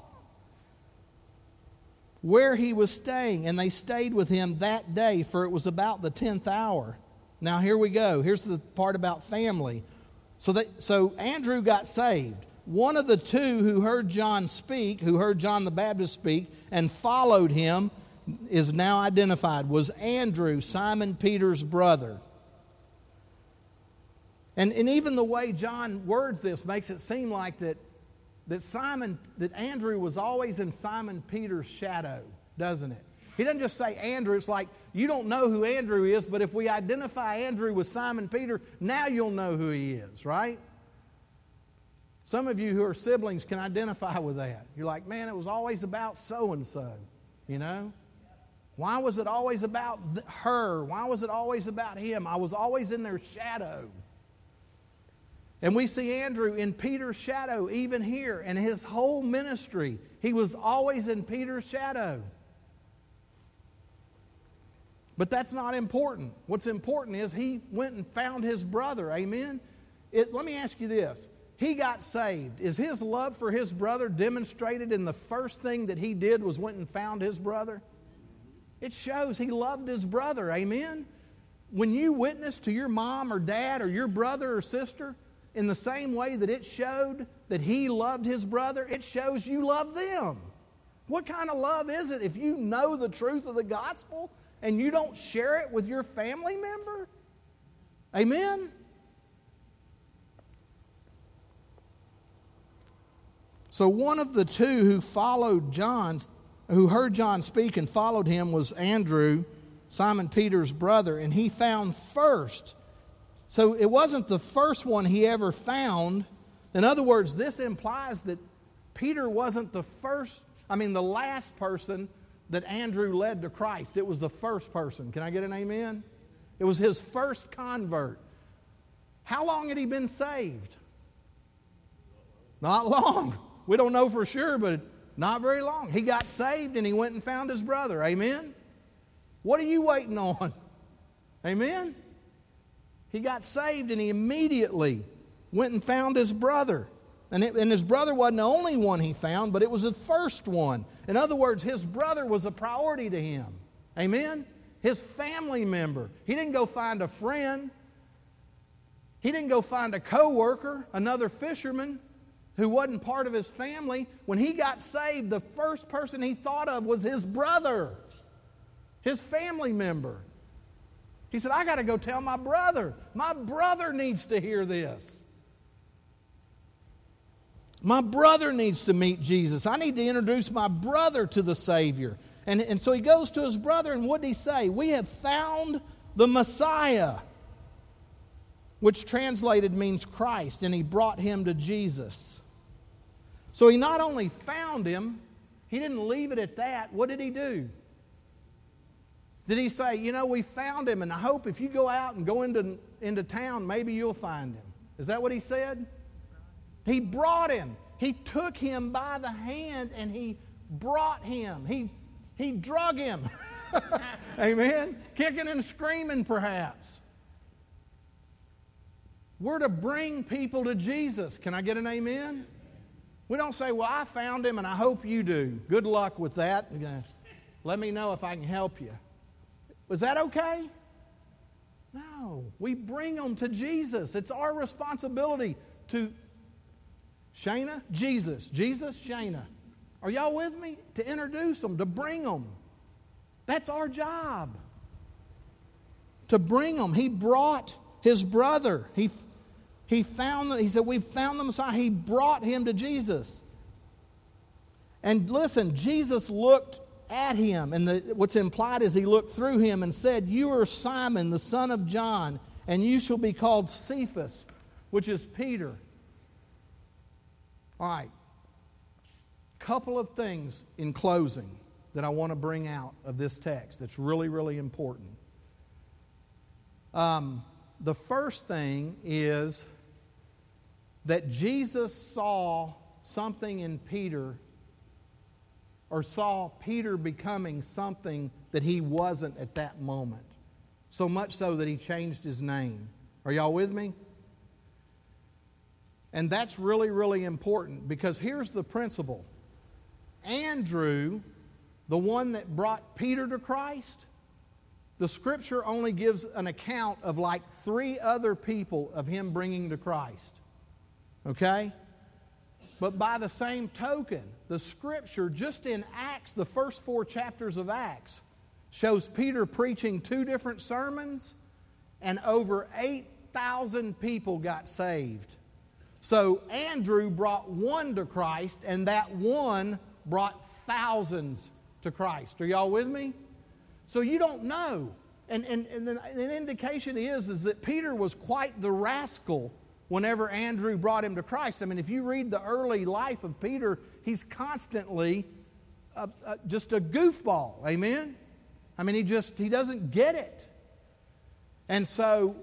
where he was staying, and they stayed with him that day, for it was about the tenth hour. Now here we go. Here's the part about family. So they, so Andrew got saved. One of the two who heard John speak, who heard John the Baptist speak, and followed him, is now identified, was Andrew, Simon Peter's brother. And, and even the way John words this makes it seem like that, that Simon, that Andrew was always in Simon Peter's shadow, doesn't it? He doesn't just say Andrew. It's like, you don't know who Andrew is, but if we identify Andrew with Simon Peter, now you'll know who he is, right? Some of you who are siblings can identify with that. You're like, man, it was always about so-and-so, you know? Why was it always about her? Why was it always about him? I was always in their shadow. And we see Andrew in Peter's shadow even here. And his whole ministry, he was always in Peter's shadow. But that's not important. What's important is he went and found his brother. Amen? It, let me ask you this. He got saved. Is his love for his brother demonstrated in the first thing that he did was went and found his brother? It shows he loved his brother. Amen? When you witness to your mom or dad or your brother or sister, in the same way that it showed that he loved his brother, it shows you love them. What kind of love is it if you know the truth of the gospel and you don't share it with your family member? Amen? So one of the two who followed John, who heard John speak and followed him, was Andrew, Simon Peter's brother, and he found first. So it wasn't the first one he ever found. In other words, this implies that Peter wasn't the first, I mean the last person that Andrew led to Christ. It was the first person. Can I get an amen? It was his first convert. How long had he been saved? Not long. We don't know for sure, but not very long. He got saved and he went and found his brother. Amen? What are you waiting on? Amen? He got saved and he immediately went and found his brother. And, it, and his brother wasn't the only one he found, but it was the first one. In other words, his brother was a priority to him. Amen? His family member. He didn't go find a friend. He didn't go find a co-worker, another fisherman who wasn't part of his family. When he got saved, the first person he thought of was his brother, his family member. He said, I got to go tell my brother. My brother needs to hear this. My brother needs to meet Jesus. I need to introduce my brother to the Savior. And, and so he goes to his brother, and what did he say? We have found the Messiah, which translated means Christ, and he brought him to Jesus. So he not only found him, he didn't leave it at that. What did he do? Did he say, you know, we found him, and I hope if you go out and go into, into town, maybe you'll find him? Is that what he said? He brought him. He took him by the hand and he brought him. He, he drug him. Amen? Kicking and screaming perhaps. We're to bring people to Jesus. Can I get an amen? We don't say, well, I found him and I hope you do. Good luck with that. Let me know if I can help you. Was that okay? No. We bring them to Jesus. It's our responsibility to Shana, Jesus. Jesus, Shana. Are y'all with me? To introduce them, to bring them. That's our job. To bring them. He brought his brother. He, he found them. He said, we found the Messiah. He brought him to Jesus. And listen, Jesus looked at him, and the, what's implied is he looked through him and said, you are Simon, the son of John, and you shall be called Cephas, which is Peter. All right. Couple of things in closing that I want to bring out of this text that's really, really important. Um, the first thing is that Jesus saw something in Peter, or saw Peter becoming something that he wasn't at that moment. So much so that he changed his name. Are y'all with me? And that's really, really important, because here's the principle. Andrew, the one that brought Peter to Christ, the Scripture only gives an account of like three other people of him bringing to Christ. Okay? But by the same token, the Scripture, just in Acts, the first four chapters of Acts, shows Peter preaching two different sermons, and over eight thousand people got saved. So Andrew brought one to Christ, and that one brought thousands to Christ. Are y'all with me? So you don't know. And, and, and the, the indication is, is that Peter was quite the rascal whenever Andrew brought him to Christ. I mean, if you read the early life of Peter, he's constantly a, a, just a goofball. Amen? I mean, he just, he doesn't get it. And so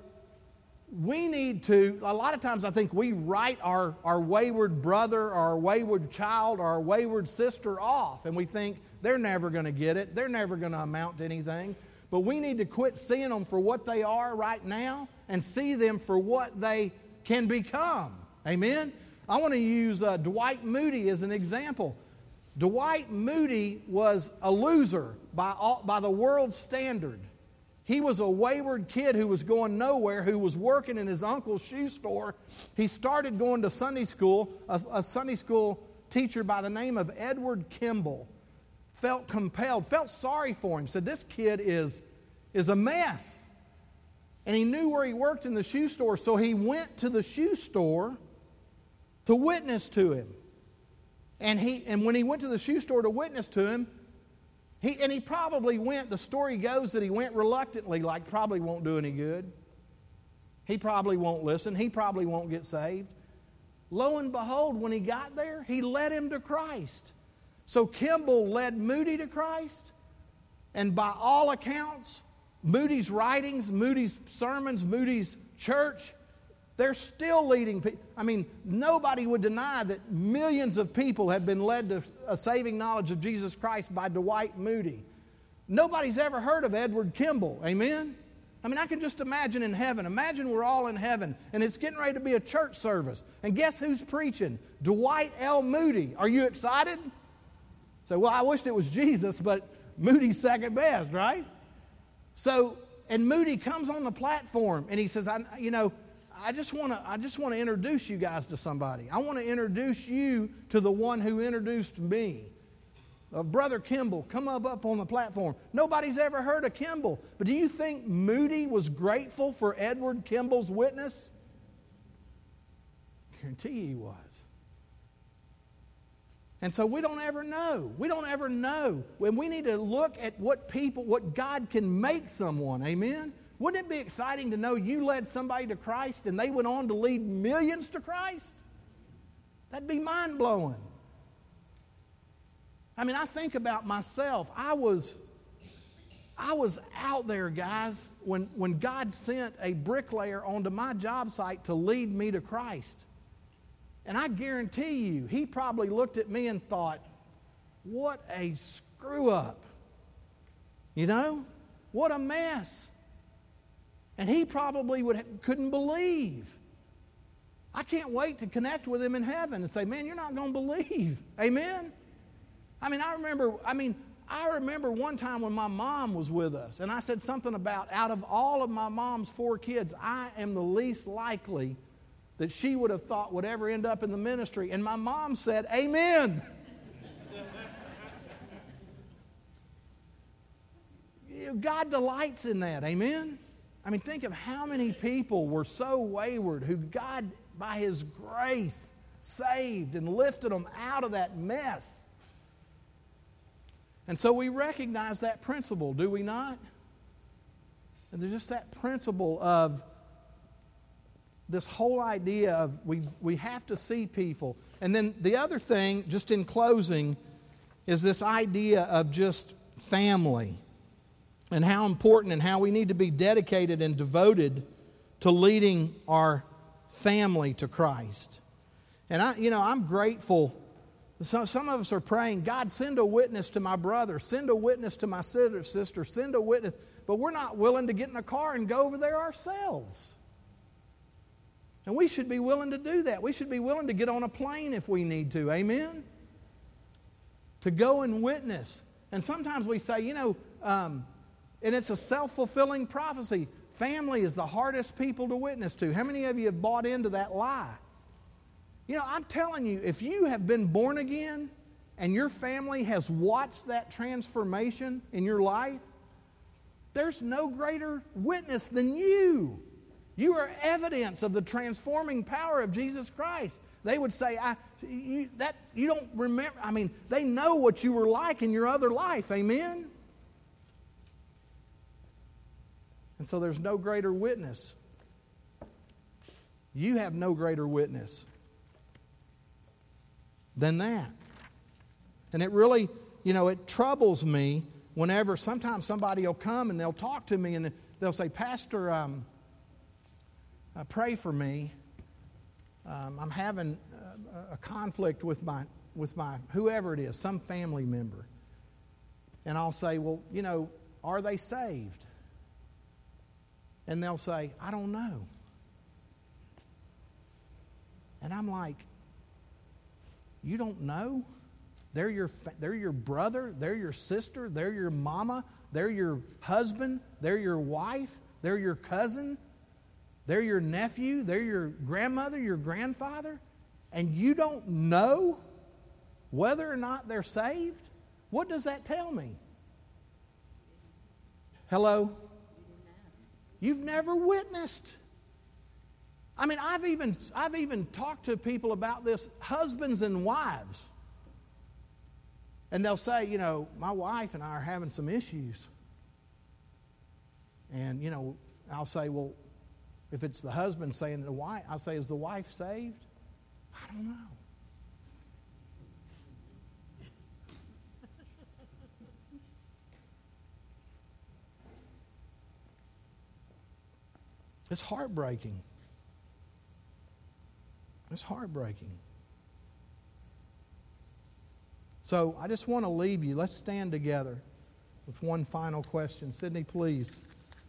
we need to, a lot of times I think we write our, our wayward brother or our wayward child or our wayward sister off, and we think they're never going to get it, they're never going to amount to anything. But we need to quit seeing them for what they are right now and see them for what they can become. Amen? I want to use uh, Dwight Moody as an example. Dwight Moody was a loser by, all, by the world's standard. He was a wayward kid who was going nowhere, who was working in his uncle's shoe store. He started going to Sunday school. A, a Sunday school teacher by the name of Edward Kimball felt compelled, felt sorry for him, said, this kid is, is a mess. And he knew where he worked in the shoe store, so he went to the shoe store to witness to him. And he and when he went to the shoe store to witness to him, he and he probably went, the story goes that he went reluctantly, like probably won't do any good. He probably won't listen. He probably won't get saved. Lo and behold, when he got there, he led him to Christ. So Kimball led Moody to Christ, and by all accounts, Moody's writings, Moody's sermons, Moody's church, they're still leading people. I mean, nobody would deny that millions of people have been led to a saving knowledge of Jesus Christ by Dwight Moody. Nobody's ever heard of Edward Kimball. Amen? I mean, I can just imagine in heaven. Imagine we're all in heaven, and it's getting ready to be a church service. And guess who's preaching? Dwight L. Moody. Are you excited? So, well, I wished it was Jesus, but Moody's second best, right? So, and Moody comes on the platform, and he says, I, you know, I just want to I just want to introduce you guys to somebody. I want to introduce you to the one who introduced me. Uh, Brother Kimball, come up, up on the platform. Nobody's ever heard of Kimball. But do you think Moody was grateful for Edward Kimball's witness? I guarantee he was. And so we don't ever know. We don't ever know. When we need to look at what people, what God can make someone. Amen? Wouldn't it be exciting to know you led somebody to Christ and they went on to lead millions to Christ? That'd be mind-blowing. I mean, I think about myself. I was, I was out there, guys, when, when God sent a bricklayer onto my job site to lead me to Christ. And I guarantee you, he probably looked at me and thought, what a screw up. You know? What a mess. And he probably would, couldn't believe. I can't wait to connect with him in heaven and say, man, you're not going to believe. Amen? I mean, I remember, I mean, I remember one time when my mom was with us, and I said something about, out of all of my mom's four kids, I am the least likely that she would have thought would ever end up in the ministry. And my mom said, amen. God delights in that, amen? I mean, think of how many people were so wayward who God, by His grace, saved and lifted them out of that mess. And so we recognize that principle, do we not? And there's just that principle of this whole idea of we, we have to see people. And then the other thing, just in closing, is this idea of just family and how important and how we need to be dedicated and devoted to leading our family to Christ. And I, you know, I'm grateful. So some of us are praying, God, send a witness to my brother, send a witness to my sister, send a witness. But we're not willing to get in a car and go over there ourselves. And we should be willing to do that. We should be willing to get on a plane if we need to. Amen? To go and witness. And sometimes we say, you know, um, and it's a self-fulfilling prophecy. Family is the hardest people to witness to. How many of you have bought into that lie? You know, I'm telling you, if you have been born again and your family has watched that transformation in your life, there's no greater witness than you. You are evidence of the transforming power of Jesus Christ. They would say, I, you, that, you don't remember. I mean, they know what you were like in your other life. Amen? And so there's no greater witness. You have no greater witness than that. And it really, you know, it troubles me whenever sometimes somebody will come and they'll talk to me and they'll say, Pastor, um, uh, pray for me. Um, I'm having a, a conflict with my, with my, whoever it is, some family member. And I'll say, well, you know, are they saved? And they'll say, I don't know. And I'm like, you don't know? They're your, they're your brother, they're your sister, they're your mama, they're your husband, they're your wife, they're your cousin, they're your nephew, they're your grandmother, your grandfather, and you don't know whether or not they're saved? What does that tell me? Hello? You've never witnessed. I mean, I've even, I've even talked to people about this, husbands and wives. And they'll say, you know, my wife and I are having some issues. And, you know, I'll say, well, if it's the husband saying to the wife, I'll say, is the wife saved? I don't know. It's heartbreaking. It's heartbreaking. So I just want to leave you. Let's stand together with one final question. Sydney, please.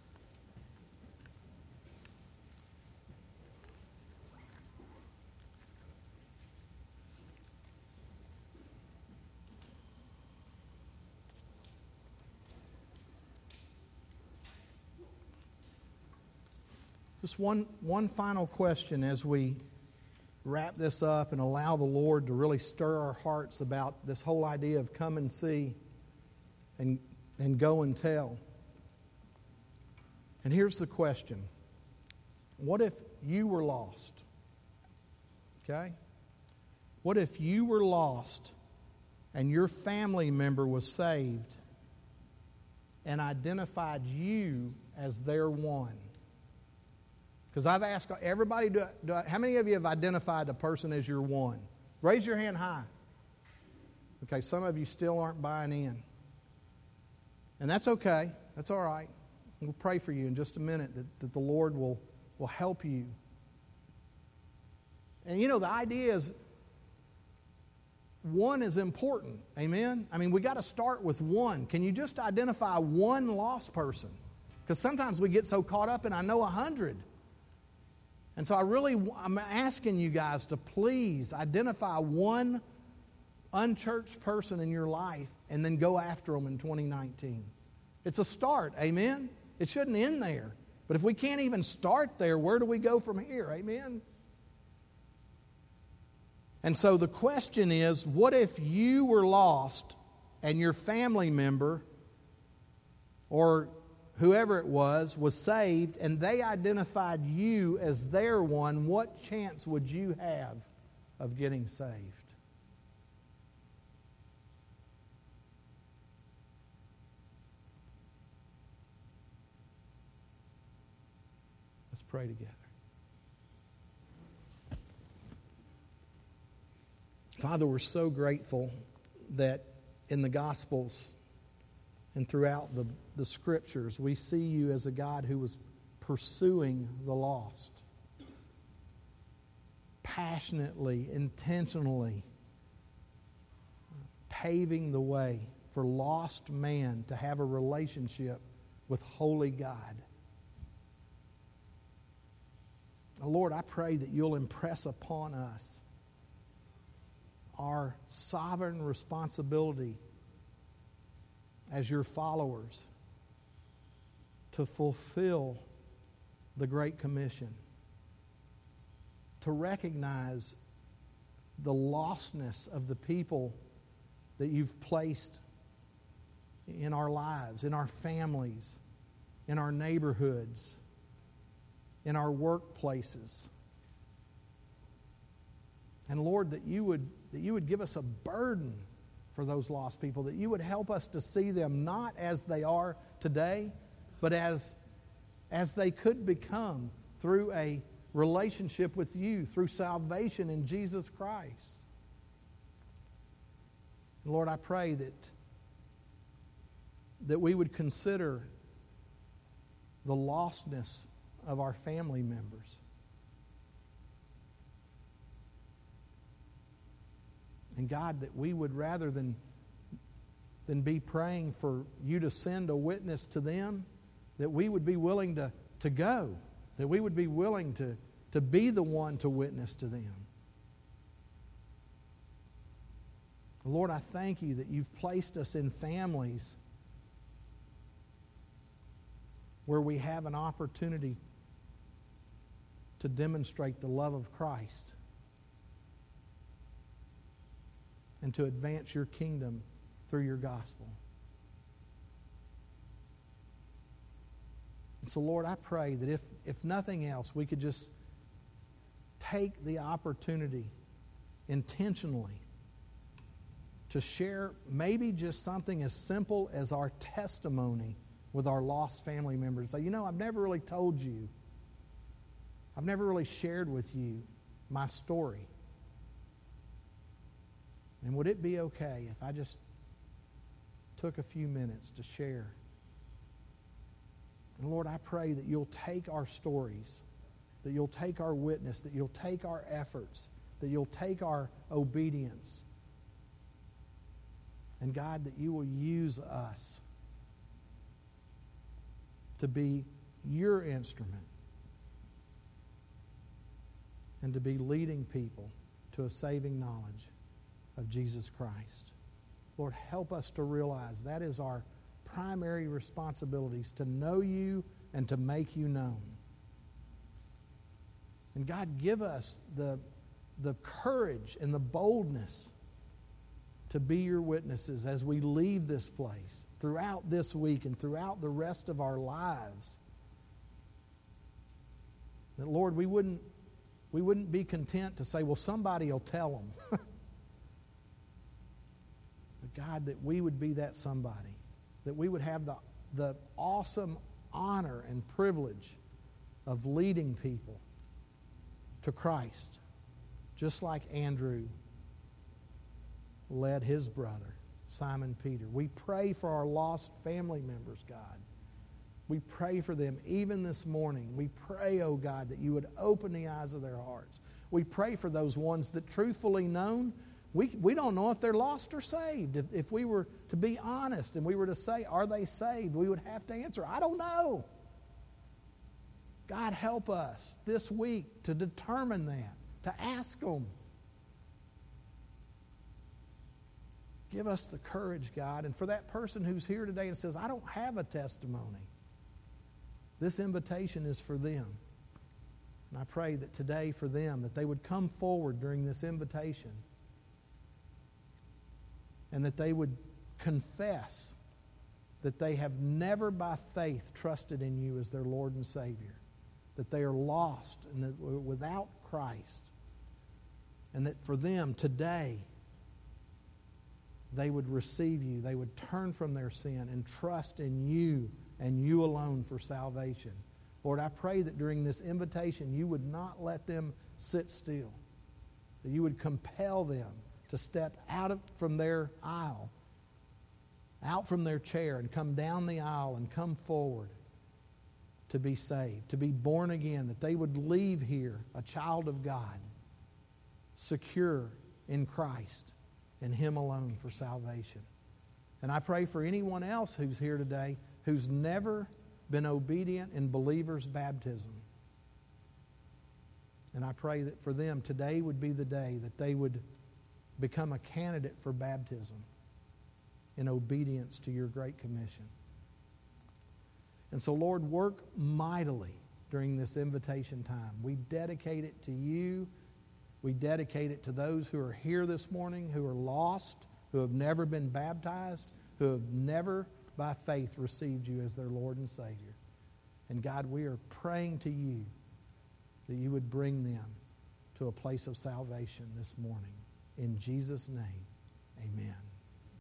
Just one, one final question as we wrap this up and allow the Lord to really stir our hearts about this whole idea of come and see and, and go and tell. And here's the question. What if you were lost? Okay? What if you were lost and your family member was saved and identified you as their one? Because I've asked everybody, do, do, how many of you have identified a person as your one? Raise your hand high. Okay, some of you still aren't buying in. And that's okay. That's all right. We'll pray for you in just a minute that, that the Lord will, will help you. And you know, the idea is one is important. Amen? I mean, we got to start with one. Can you just identify one lost person? Because sometimes we get so caught up in, I know a hundred. And so I really, I'm asking you guys to please identify one unchurched person in your life and then go after them in twenty nineteen. It's a start. Amen? It shouldn't end there. But if we can't even start there, where do we go from here? Amen? And so the question is, what if you were lost and your family member or whoever it was was saved and they identified you as their one? What chance would you have of getting saved? Let's pray together. Father, we're so grateful that in the Gospels and throughout the, the Scriptures, we see you as a God who was pursuing the lost. Passionately, intentionally paving the way for lost man to have a relationship with holy God. Lord, I pray that you'll impress upon us our sovereign responsibility as your followers to fulfill the Great Commission, to recognize the lostness of the people that you've placed in our lives, in our families, in our neighborhoods, in our workplaces. And Lord, that you would that you would give us a burden for those lost people, that you would help us to see them not as they are today, but as, as they could become through a relationship with you, through salvation in Jesus Christ. And Lord, I pray that, that we would consider the lostness of our family members. And God, that we would, rather than, than be praying for you to send a witness to them, that we would be willing to, to go, that we would be willing to, to be the one to witness to them. Lord, I thank you that you've placed us in families where we have an opportunity to demonstrate the love of Christ and to advance your kingdom through your gospel. And so, Lord, I pray that if, if nothing else, we could just take the opportunity intentionally to share maybe just something as simple as our testimony with our lost family members. Say, you know, I've never really told you, I've never really shared with you my story. And would it be okay if I just took a few minutes to share? And Lord, I pray that you'll take our stories, that you'll take our witness, that you'll take our efforts, that you'll take our obedience. And God, that you will use us to be your instrument and to be leading people to a saving knowledge of Jesus Christ. Lord, help us to realize that is our primary responsibilities, to know you and to make you known. And God, give us the, the courage and the boldness to be your witnesses as we leave this place throughout this week and throughout the rest of our lives. That, Lord, we wouldn't, we wouldn't be content to say, well, somebody will tell them. But God, that we would be that somebody, that we would have the, the awesome honor and privilege of leading people to Christ, just like Andrew led his brother, Simon Peter. We pray for our lost family members, God. We pray for them even this morning. We pray, oh God, that you would open the eyes of their hearts. We pray for those ones that truthfully known, we, we don't know if they're lost or saved. If, if we were to be honest and we were to say, are they saved? We would have to answer, I don't know. God, help us this week to determine that, to ask them. Give us the courage, God. And for that person who's here today and says, I don't have a testimony, this invitation is for them. And I pray that today for them, that they would come forward during this invitation and that they would confess that they have never by faith trusted in you as their Lord and Savior, that they are lost and that we're without Christ, and that for them today they would receive you, they would turn from their sin and trust in you and you alone for salvation. Lord, I pray that during this invitation you would not let them sit still, that you would compel them to step out of, from their aisle, out from their chair and come down the aisle and come forward to be saved, to be born again, that they would leave here a child of God, secure in Christ and Him alone for salvation. And I pray for anyone else who's here today who's never been obedient in believers' baptism. And I pray that for them, today would be the day that they would become a candidate for baptism in obedience to your great commission. And so, Lord, work mightily during this invitation time. We dedicate it to you. We dedicate it to those who are here this morning, who are lost, who have never been baptized, who have never by faith received you as their Lord and Savior. And God, we are praying to you that you would bring them to a place of salvation this morning. In Jesus' name, amen.